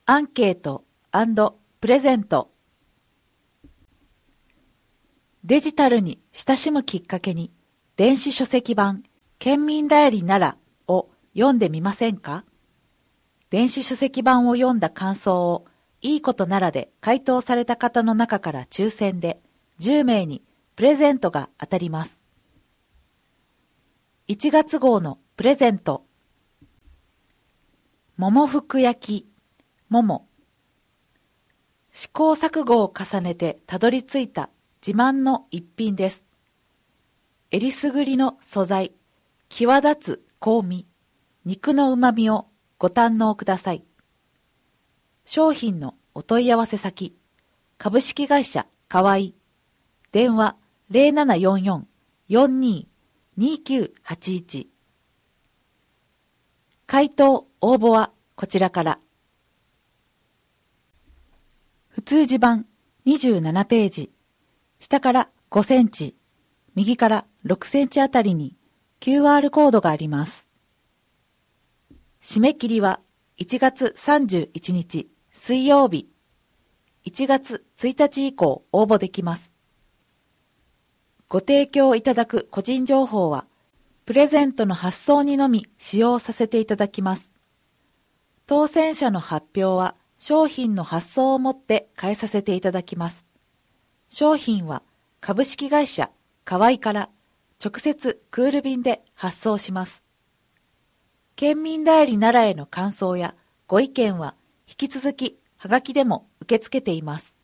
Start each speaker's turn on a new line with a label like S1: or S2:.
S1: アンケート&プレゼント。デジタルに親しむきっかけに、電子書籍版県民だよりならを読んでみませんか？電子書籍版を読んだ感想をいいことならで回答された方の中から抽選で10名にプレゼントが当たります。1月号のプレゼント。桃福焼き、桃。試行錯誤を重ねてたどり着いた自慢の一品です。えりすぐりの素材、際立つ香味、肉の旨味をご堪能ください。商品のお問い合わせ先、株式会社かわい、電話0744-422981。回答応募はこちらから。普通字版27ページ、下から5センチ、右から6センチあたりに QR コードがあります。締め切りは1月31日水曜日。1月1日以降応募できます。ご提供いただく個人情報は、プレゼントの発送にのみ使用させていただきます。当選者の発表は、商品の発送をもって返させていただきます。商品は株式会社かわいから直接クール便で発送します。県民だより奈良への感想やご意見は引き続きはがきでも受け付けています。